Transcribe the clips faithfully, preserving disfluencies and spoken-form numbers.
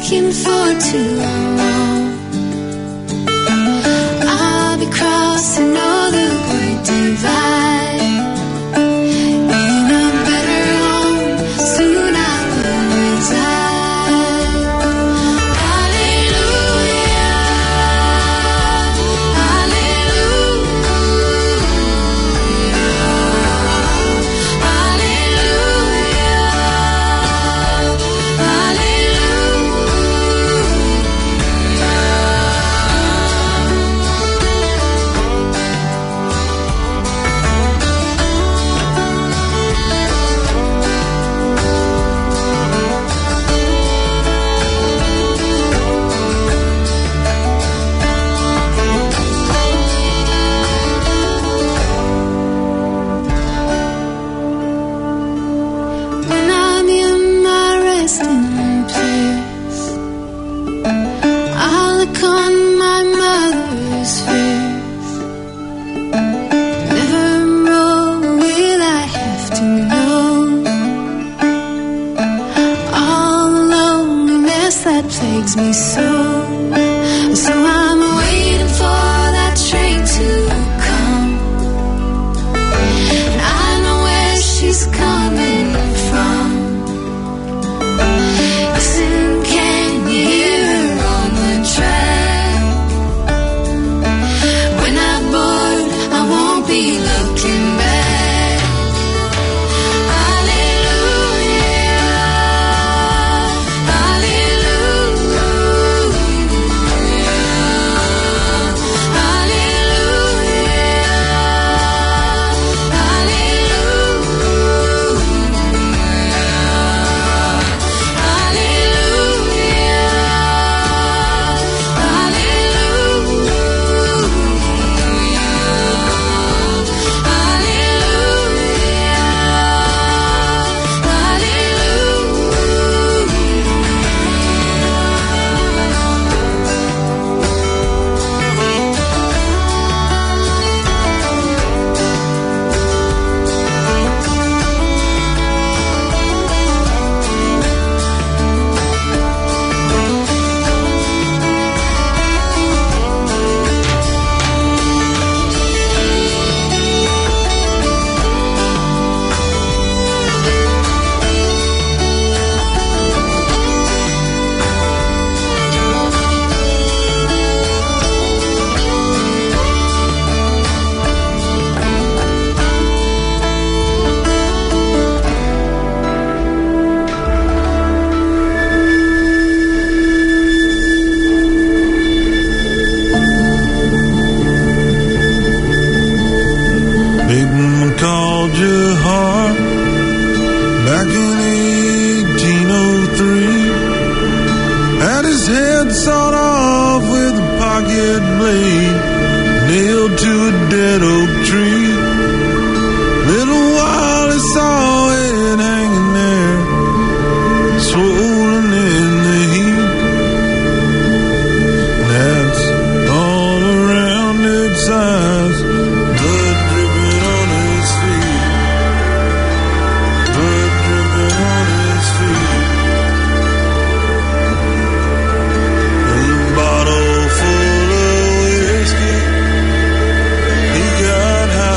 looking for too long. I'll be crossing all the great divide. In a better home, soon I will reside. Hallelujah, hallelujah, when I'm in my resting place, I'll look on my mother's face. Nevermore will I have to know all the loneliness that plagues me so. So I'm waiting for that train to come, and I know where she's coming from. Listen, can you hear her on the track? When I'm bored, I won't be looking back. Hallelujah, hallelujah, Bottle full of whiskey, he got high.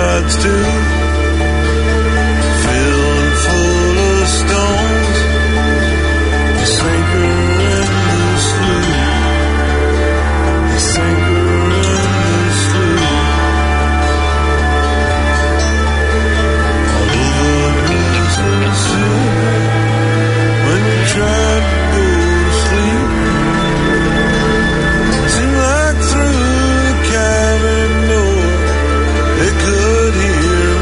rods too, filled and full of stones. The sinker and the sloop, the sinker and the sloop. All over Mississippi, when you tried to go to sleep, seemed like through the cabin door they could hear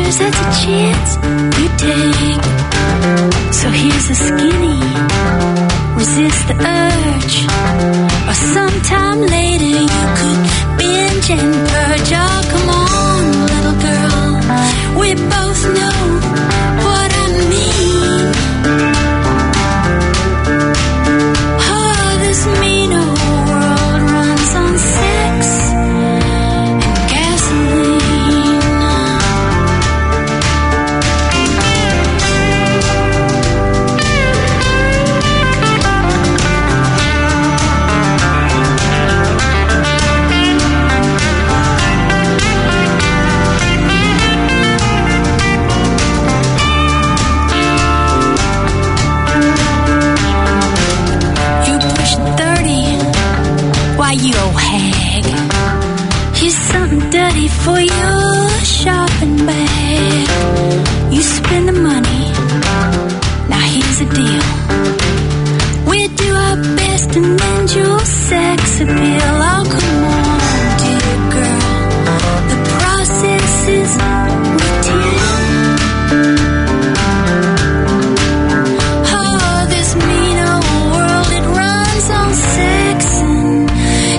Cause that's a chance you take. So here's a skinny, resist the urge. Or sometime later you could binge and purge. Oh, come on, little girl, we both know what I mean. Oh, this mean old world runs on sex and gasoline. You old hag, here's something dirty for your shopping bag. You spend the money, now here's a deal. We do our best and lend your sex appeal. Oh, come on, dear girl, the process is routine. Oh, this mean old world, it runs on sex and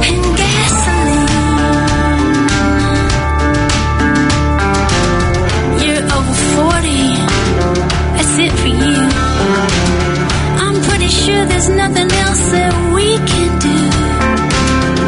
it for you. I'm pretty sure there's nothing else that we can do.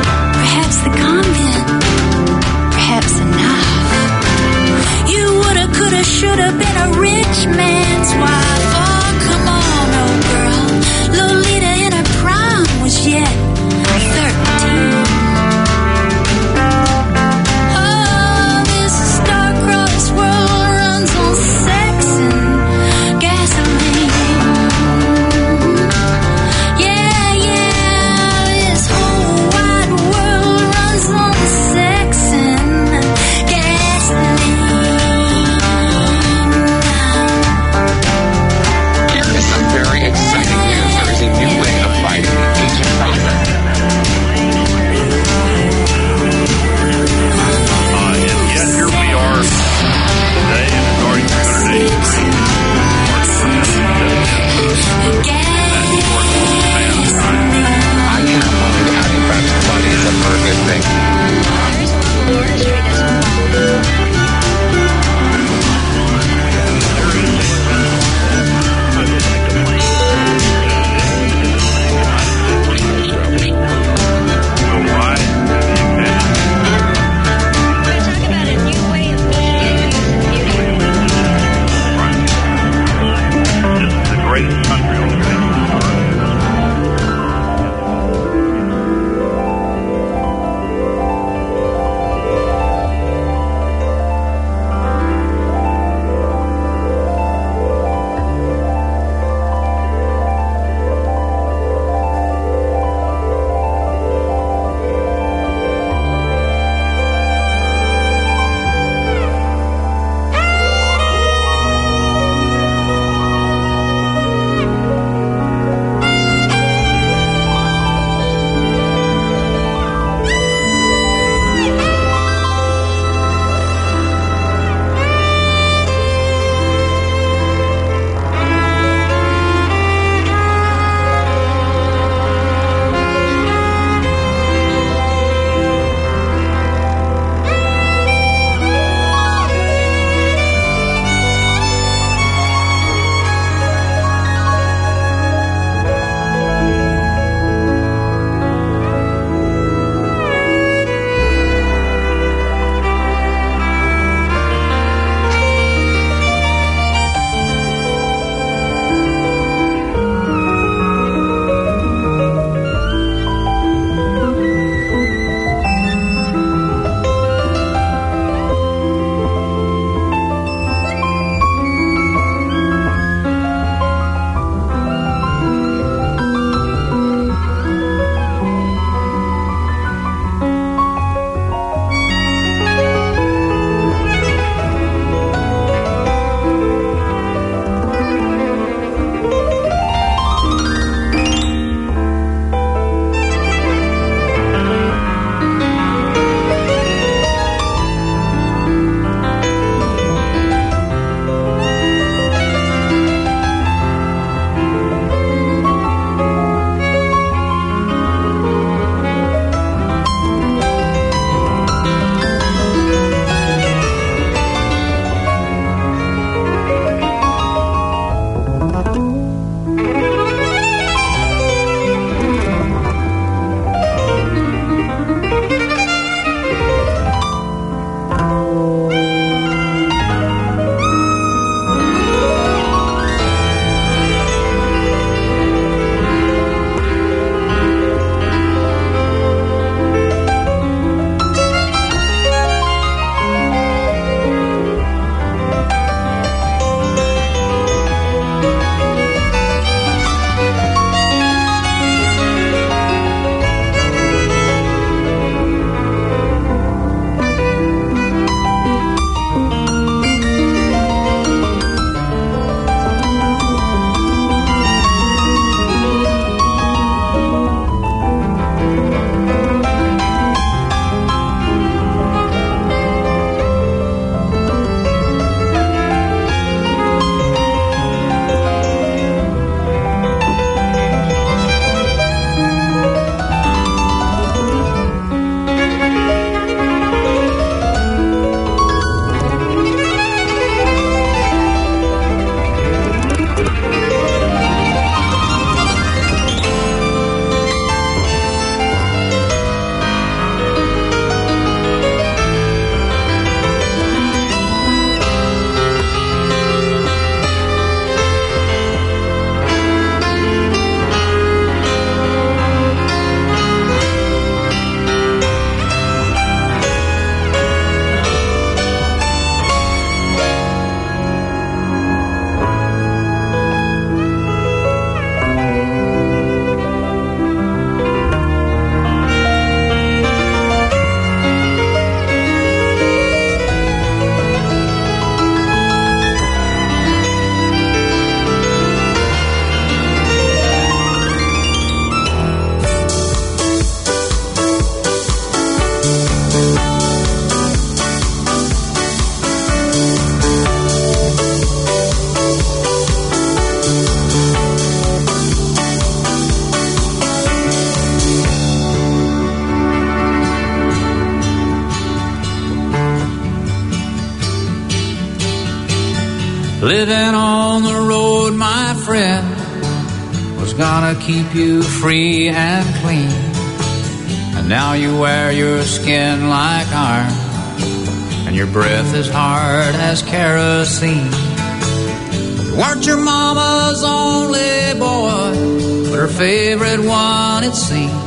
Living on the road, my friend, was gonna keep you free and clean. And now you wear your skin like iron, and your breath is hard as kerosene. You weren't your mama's only boy, but her favorite one, it seemed.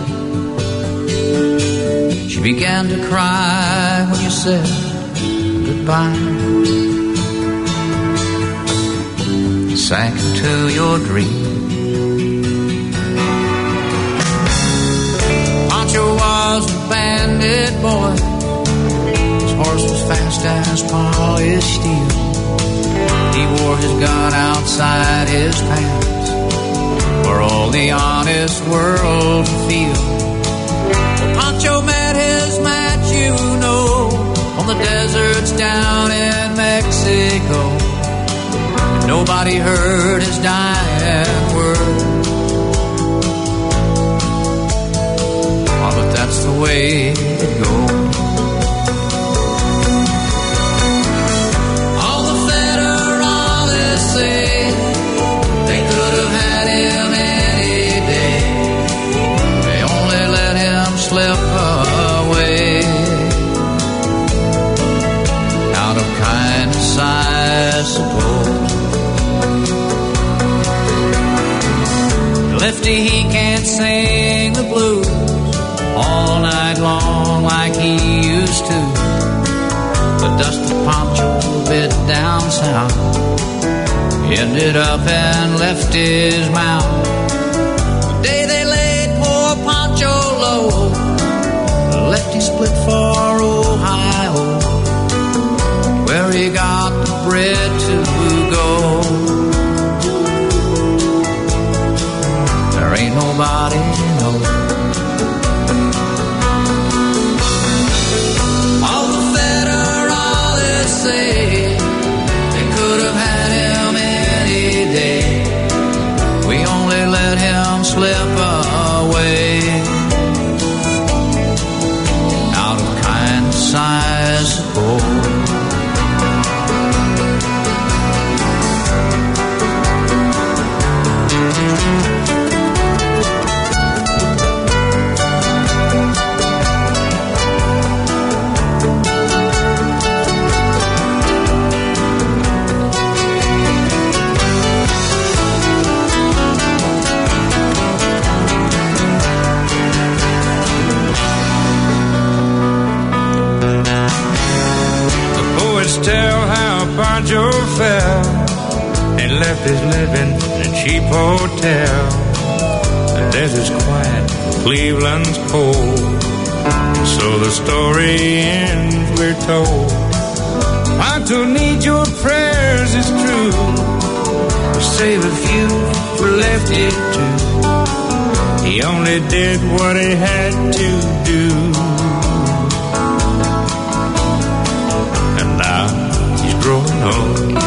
She began to cry when you said goodbye. Sank into your dream. Pancho was a bandit boy. His horse was fast as polished steel. He wore his gun outside his pants for all the honest world to feel. Well, Pancho met his match, you know, on the deserts down in Mexico. Nobody heard his dying word. Oh, but that's the way it goes. All the federalists say they could have had him any day. They only let him slip away. Out of kindness, I suppose. Lefty, he can't sing the blues all night long like he used to. The dusty Pancho bit down south ended up and left his mouth. The day they laid poor Pancho low, Lefty split for Ohio, where he got the bread to go. Ain't nobody knows. All the federalists say they could have had him any day. We only let him slip away. Out of kindness, I suppose. Tell how Pancho fell and left his living in a cheap hotel. The desert's quiet, Cleveland's cold, and so the story ends, we're told. Pancho needs your prayers, it's true, to save a few for Lefty too. He only did what he had to do. Growing old.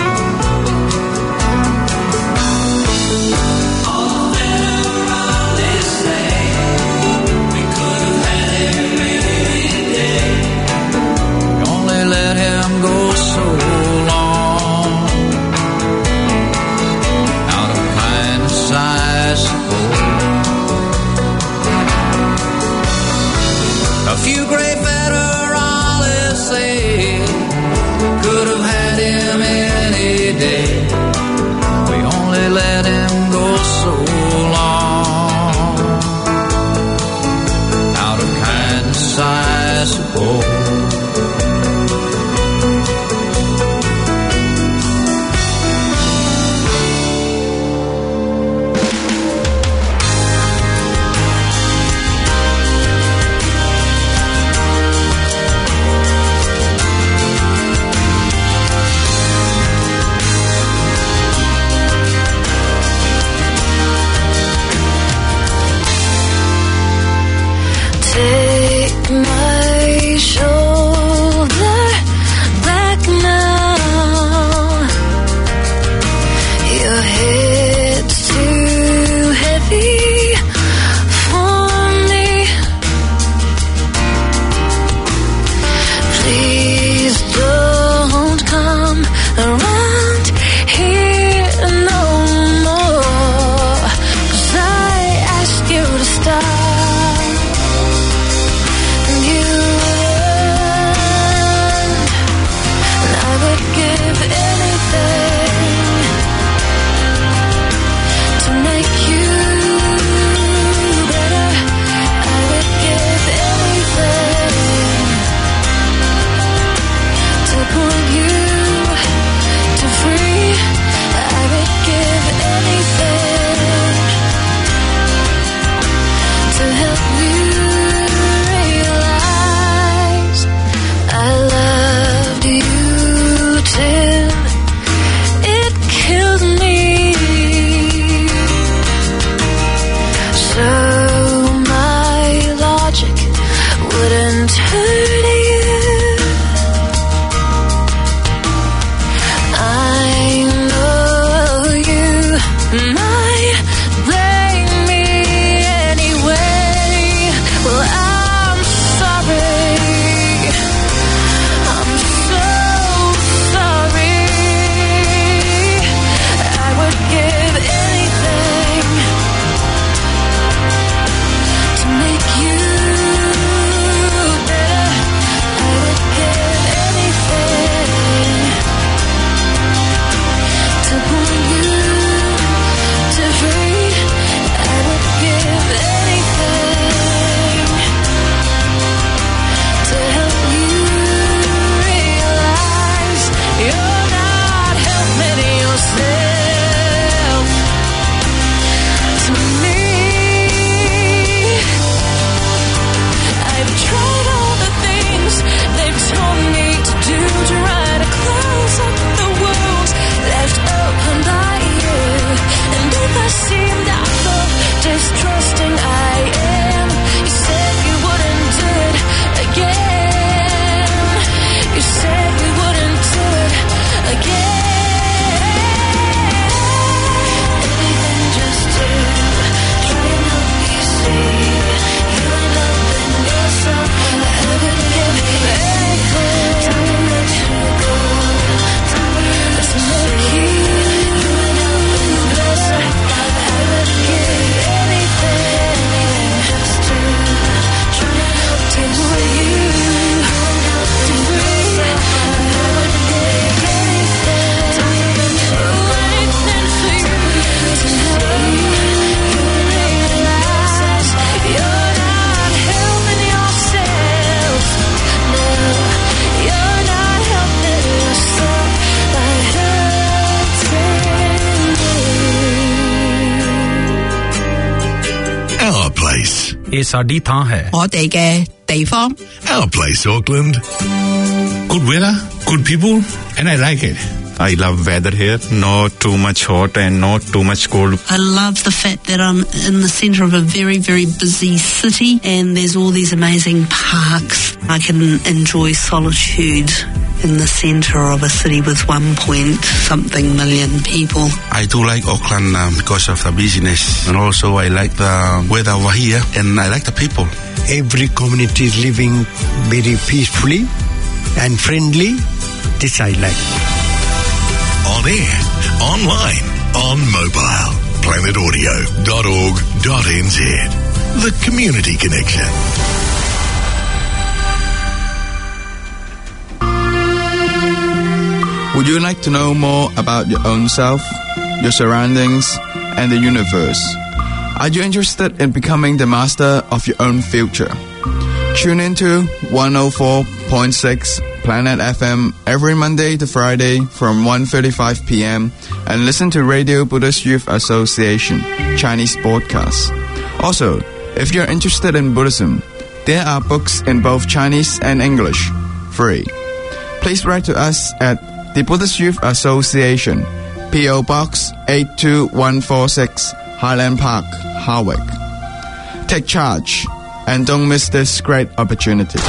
All the federalists say we could have had him any day. We only let him go so long. Out of kindness, I suppose. A few great federalists say could have had him any day. We only let him go so long. Out of kindness, I suppose. Take my shoulder back now. Your head's too heavy for me. Please don't come around here. help you realize I loved you till it killed me. So my logic wouldn't hurt you. I know you might blame me anyway. Well, I'm sorry. I'm so sorry. I would give anything to make you better. I would give anything to pull you to free. I would give anything to help you realize you're not helping yourself. To me, I've tried all the things they've told me to do to try to close up the wounds left open by you. And if I seem doubtful, distrusting I am, you said you wouldn't do it again. You said we wouldn't do it again. Anything just to try and help me see you ain't loving yourself. I would give anything to let you go. To make you you ain't loving yourself. I would give anything just to try and help take away you. To breathe. I would give anything to anything for you. To help you realize you're not helping yourself. No, you're not helping yourself by hurting me. Our place. ਇਹ ਸਾਡੀ ਥਾਂ ਹੈ 我哋嘅地方 Our place, Auckland. Good weather, good people, and I like it. I love weather here, not too much hot and not too much cold. I love the fact that I'm in the centre of a very, very busy city and there's all these amazing parks. I can enjoy solitude in the centre of a city with one point something million people. I do like Auckland um, because of the business, and also I like the weather over here, and I like the people. Every community is living very peacefully and friendly. This I like. On air, online, on mobile. planet audio dot org dot n z. The Community Connection. Would you like to know more about your own self, your surroundings, and the universe? Are you interested in becoming the master of your own future? Tune into one oh four point six Planet F M every Monday to Friday from one thirty-five p.m. and listen to Radio Buddhist Youth Association Chinese podcast. Also, if you're interested in Buddhism, there are books in both Chinese and English, free. Please write to us at the Buddhist Youth Association, P O Box eight two one four six, Highland Park, Harwick. Take charge and don't miss this great opportunity.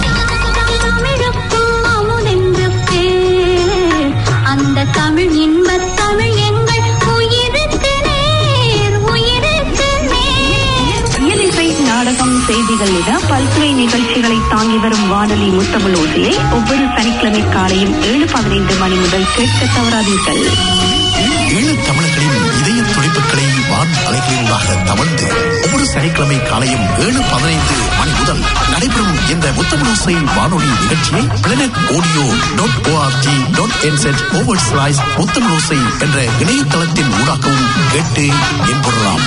செய்திகளிட பல்துறை நிகழ்ச்சிகளை தாங்கி வரும் வானொலி முத்தமிழோசையை ஒவ்வொரு சனிக்கிழமை காலையும் ஏழு பதினைந்து மணி முதல் கேட்க தவறாதீர்கள். ஏழு தமிழர்களின் இதய துடிப்புகளை வான் அலைகளிலாக தவழ்ந்து ஒவ்வொரு சனிக்கிழமை காலையும் ஏழு பதினைந்து மணி முதல் நடைபெறும் இந்த முத்தமிழோசை வானொலி நிகழ்ச்சியை planet audio dot O R G dot என்செட் ஓவர் ஸ்லாஷ் முத்தமிழோசை என்ற இணையதளத்தின் ஊடாகவும் கேட்டு என்பொருளாம்.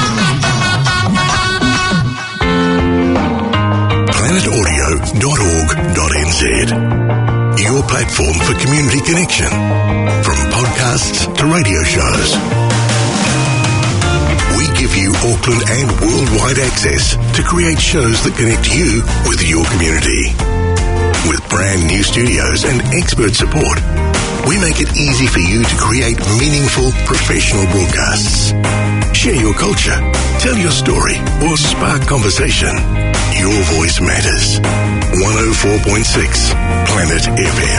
planet audio dot org dot n z. Your platform for community connection. From podcasts to radio shows. We give you Auckland and worldwide access to create shows that connect you with your community. With brand new studios and expert support, we make it easy for you to create meaningful, professional broadcasts. Share your culture, tell your story, or spark conversation. Your voice matters. one oh four point six Planet F M.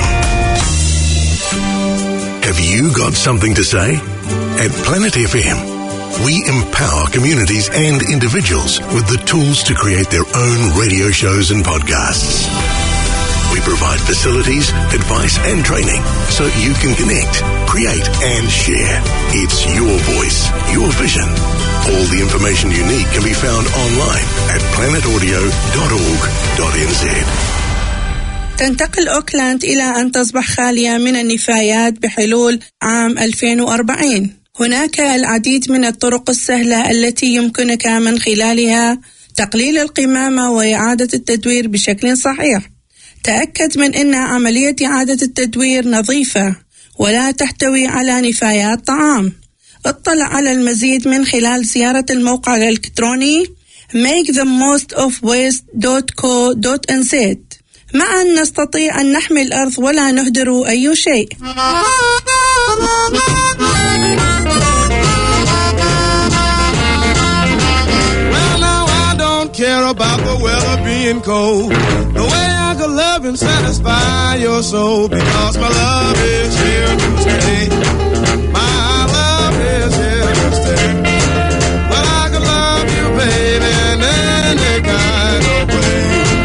Have you got something to say? At Planet F M, we empower communities and individuals with the tools to create their own radio shows and podcasts. We provide facilities, advice and training so you can connect, create and share. It's your voice, your vision. All the information you need can be found online at planet audio dot org dot n z. تنتقل أوكلاند إلى أن تصبح خالية من النفايات بحلول عام ألفين وأربعين. هناك العديد من الطرق السهلة التي يمكنك من خلالها تقليل القمامة وإعادة التدوير بشكل صحيح. تأكد من أن عملية إعادة التدوير نظيفة ولا تحتوي على نفايات طعام. اطلع على المزيد من خلال زيارة الموقع الإلكتروني make the most of waste dot co dot n z. معا نستطيع أن نحمي الأرض ولا نهدر أي شيء. Well, now I don't care about the weather being cold. The way I could love and satisfy your soul, because my love is here to stay. My love is here to stay. Well, I could love you, baby, in any kind of way.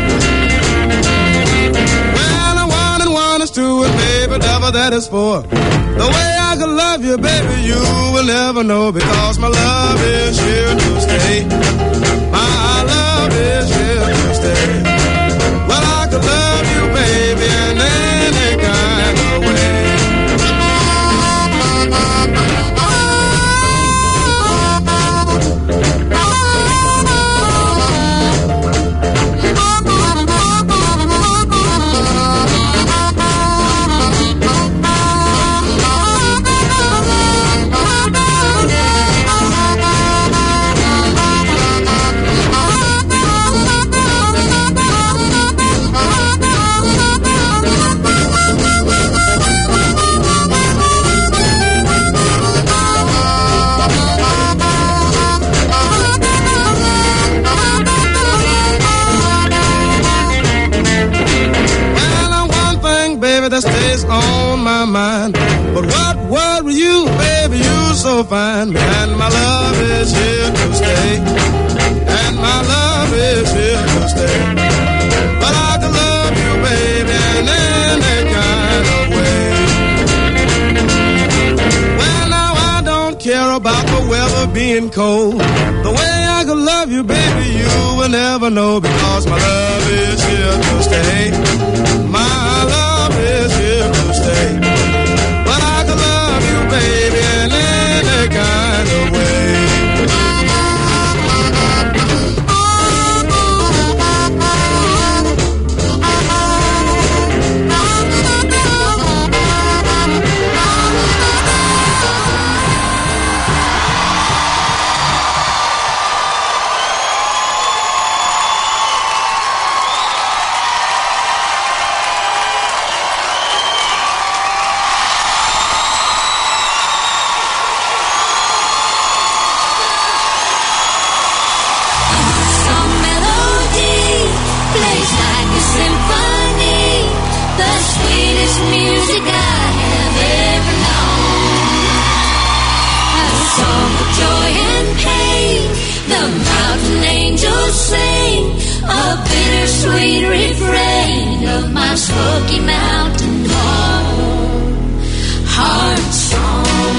Well, I want and want us to it, baby, whatever that is for. The way I could love you, baby, you will never know, because my love is here to stay. My love is here to stay. Well, I could love you, baby, in any kind of way. That stays on my mind. But what worry you, baby, you so fine. And my love is here to stay. And my love is here to stay. But I can love you, baby, in any kind of way. Well, now I don't care about the weather being cold. The way I can love you, baby, you will never know, because my love is here to stay. My love is here to stay. But I can love you, baby, in any kind of way. Sweet refrain of my Smoky Mountain home, heart song.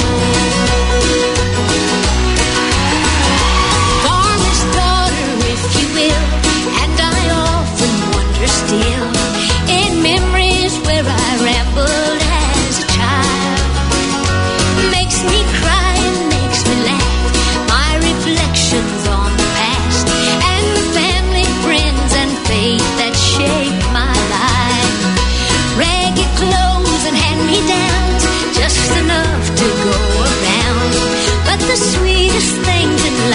Farmer's daughter, if you will, and I often wonder still, in memories where I rambled as a child, makes me cry and makes me laugh, my reflections on the past, and the family, friends, and faith that shaped my life. Ragged clothes and hand-me-downs, just enough to go around. But the sweetest things in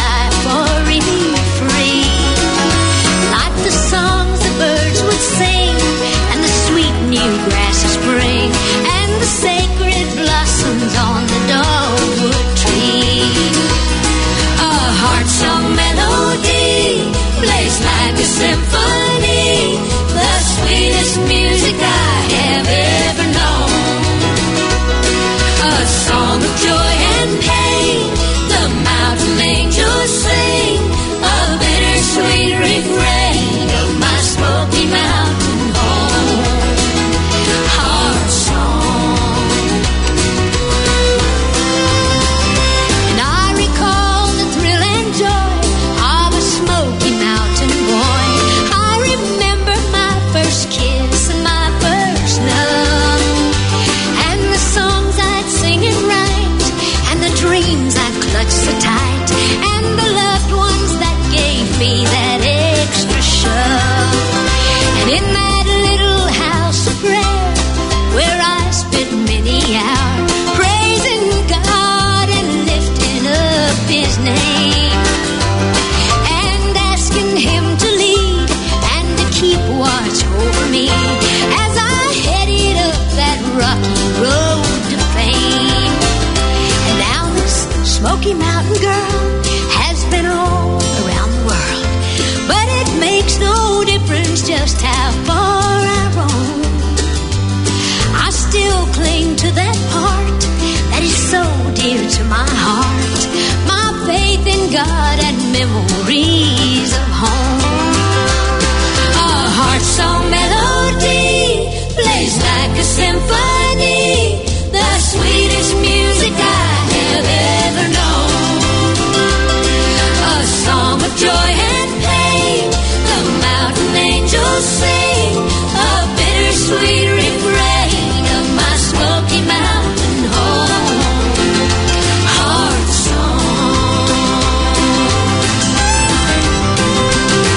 just how far I roam, I still cling to that part that is so dear to my heart. My faith in God and memories of home. A heart song melody plays like a symphony, the sweetest music I have ever known. A song of joy and pain, the mountain angels sing, a bittersweet refrain of my Smoky Mountain home. Heart song.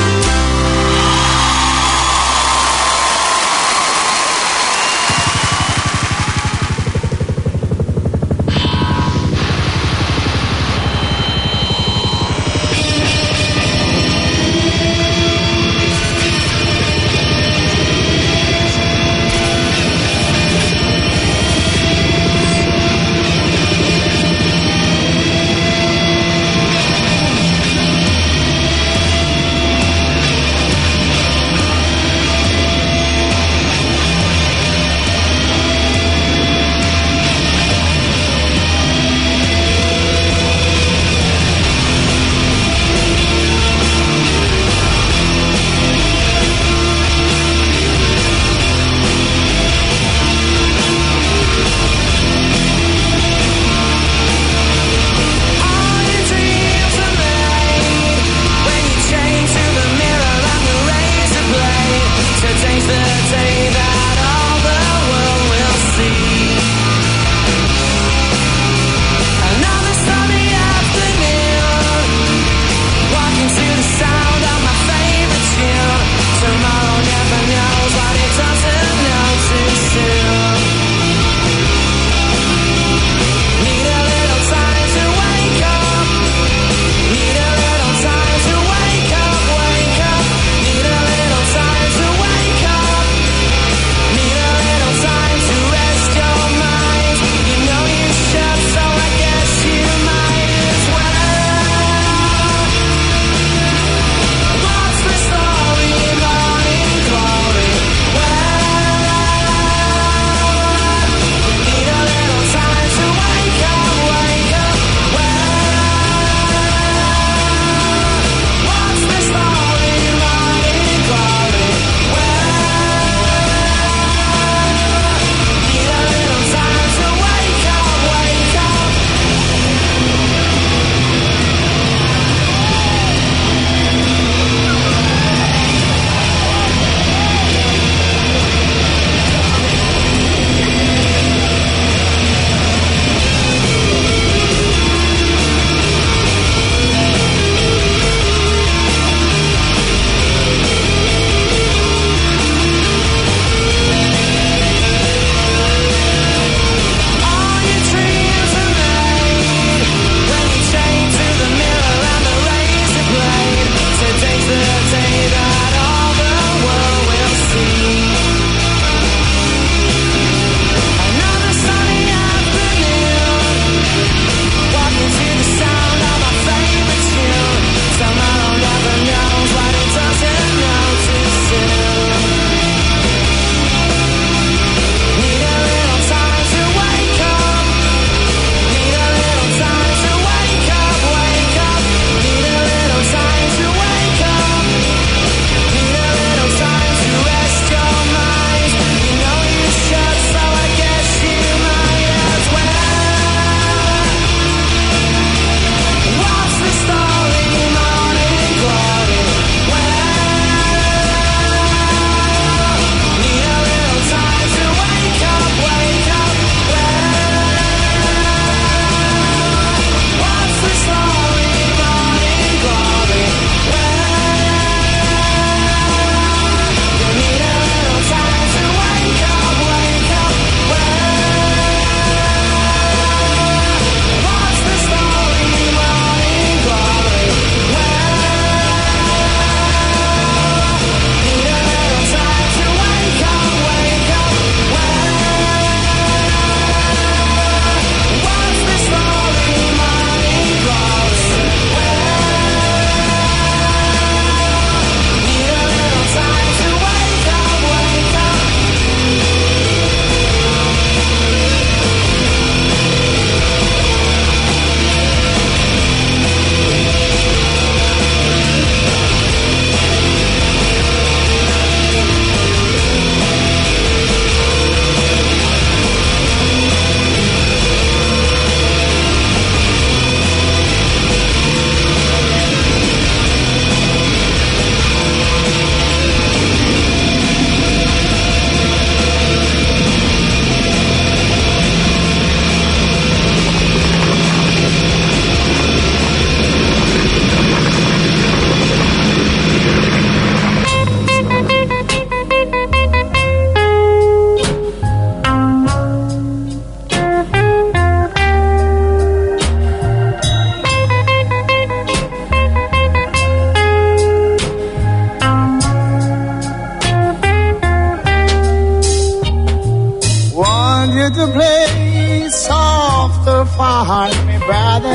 too far, me brother.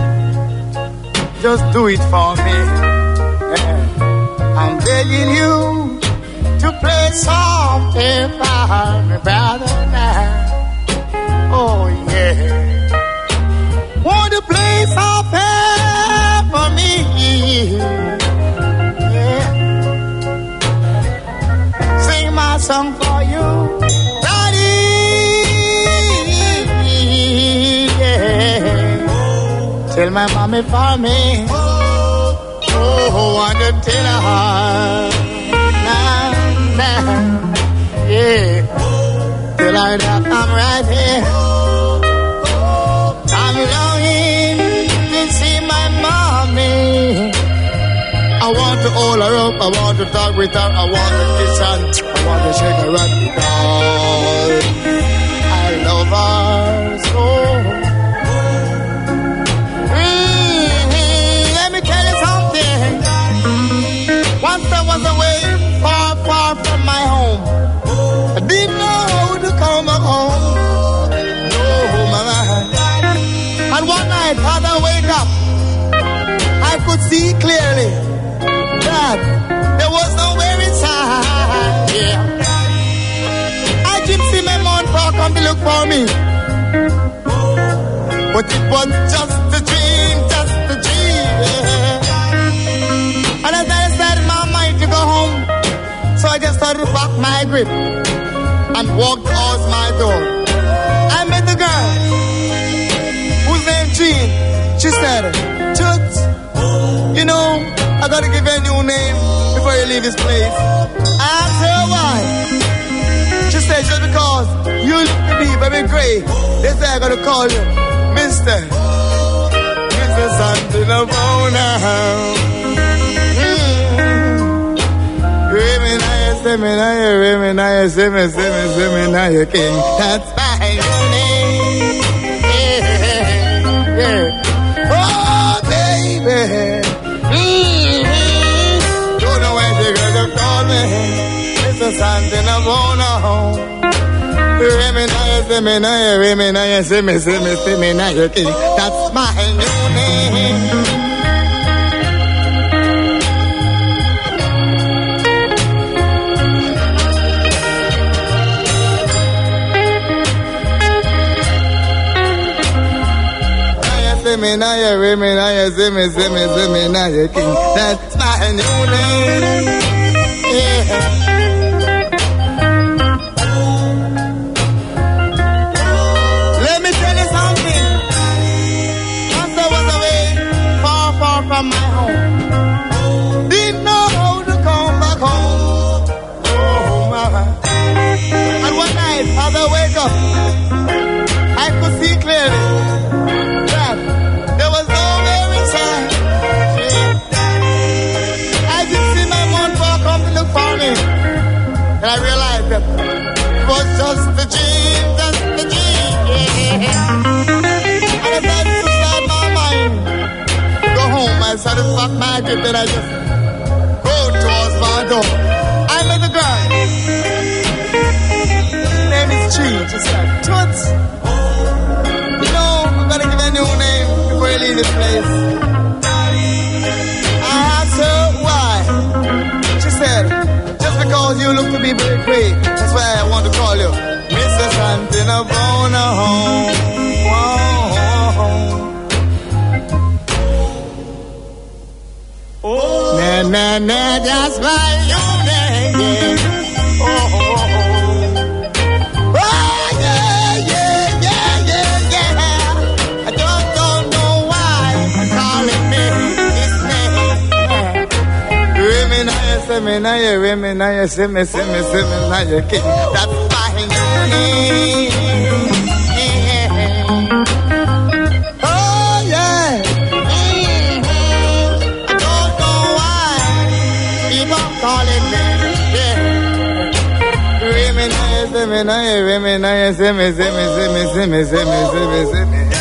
Just do it for me. Yeah. I'm begging you to play soft and far, me brother. Now. Oh yeah. Want to play soft and for me. Yeah. Sing my song for you. Tell my mommy for me. Oh, I want to tell her. Nah, nah, yeah. Tell her that I'm right here. I'm longing to see my mommy. I want to hold her up. I want to talk with her. I want to kiss her. I want to shake her hand because I love her so. Once I was away, far, far from my home. I didn't know how to come back home. No, mama. And one night, as I wake up, I could see clearly that there was nowhere inside. Yeah. I didn't see my mom come to look for me. But it was just a dream, just a dream. Yeah. And as I decided my mind to go home, so I just started to back my grip and walked towards my door. I met the girl whose name Jean. She said, Toots, you know, I gotta give you a new name before you leave this place. I asked her why. She said, just because you look to be very great, they say I gotta call you Mister Mister Something about now. Women, I say me, say me, say me, now you king. That's my name. Yeah, yeah. Oh, baby. Mm-hmm. Don't know why they gonna call me. It's a something I wanna home. Women, I say me, now you, women, I say me, say me, say me, now you king. That's my new name. Me now you, me now you, see me, see me, see me now you king. That's my new name. Yeah. Let me tell you something. Once I was away, far, far from my home, didn't know how to come back home. Oh, mama. And one night, as I wake up, I could see clearly. And I realized that it was just a dream, just a dream, yeah. And I started to start my mind. Go home, I started to pack my grip, and I just go towards my door. I met the girl. Her name is Tree. She said, Toots, you know, I'm going to give you a new name before you leave this place. I asked her why. She said, because you look to be very great, that's why I want to call you Mister Santana Bona home. Oh, na na na, that's my new name. Oh, oh, oh. Oh, yeah, yeah, yeah, yeah, yeah. I just don't know why I'm calling me this name. Women, I say me now, you women, now you see me, see me, see me, now you king. That's my new name. Oh yeah. Mm-hmm. I don't know why people calling me. Yeah. Women, now you see me, now you women, now you see me, see me, see me, see me, see me, see me, see me.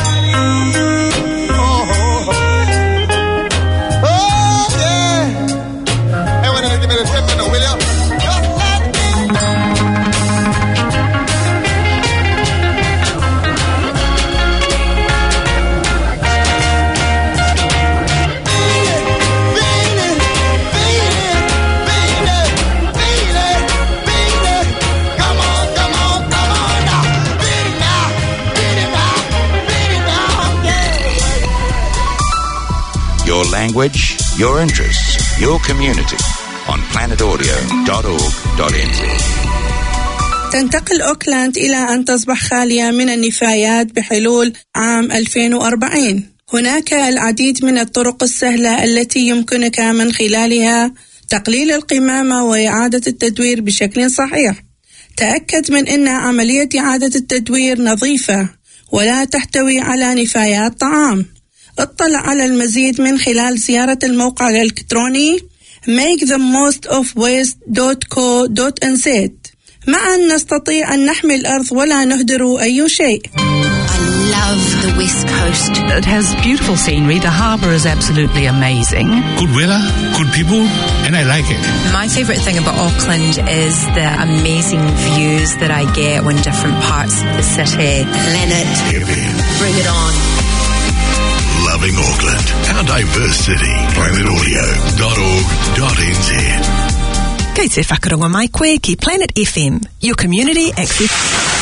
language, your interests, your community on planet audio dot org dot n z. تنتقل أوكلاند إلى أن تصبح خالية من النفايات بحلول عام ألفين وأربعين. هناك العديد من الطرق السهلة التي يمكنك من خلالها تقليل القمامة وإعادة التدوير بشكل صحيح. تأكد من أن عملية إعادة التدوير نظيفة ولا تحتوي على نفايات طعام. اطلع على المزيد من خلال زيارة الموقع الإلكتروني make the most of waste dot co dot n z. معا نستطيع أن نحمي الأرض ولا نهدر أي شيء. I love the West Coast. It has beautiful scenery. The harbour is absolutely amazing. Good weather, good people, and I like it. My favourite thing about Auckland is the amazing views that I get when different parts of the city. Planet, bring it on. Loving Auckland, our diverse city. planet audio dot org dot n z. Kei te whakaronga mai koe ki Planet F M, your community access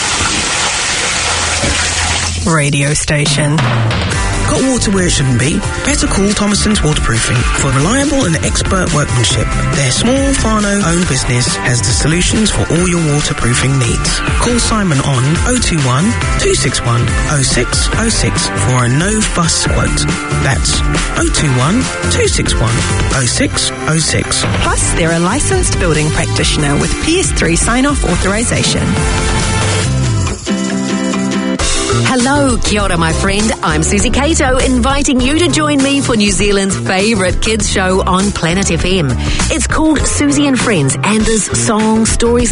radio station. Got water where it shouldn't be? Better call Thomason's Waterproofing for reliable and expert workmanship. Their small whānau-owned business has the solutions for all your waterproofing needs. Call Simon on oh two one, two six one, oh six oh six for a no-fuss quote. That's oh two one, two six one, oh six oh six. Plus, they're a licensed building practitioner with P S three sign-off authorisation. Hello, kia ora, my friend. I'm Susie Cato, inviting you to join me for New Zealand's favourite kids show on Planet F M. It's called Susie and Friends, and there's songs, stories,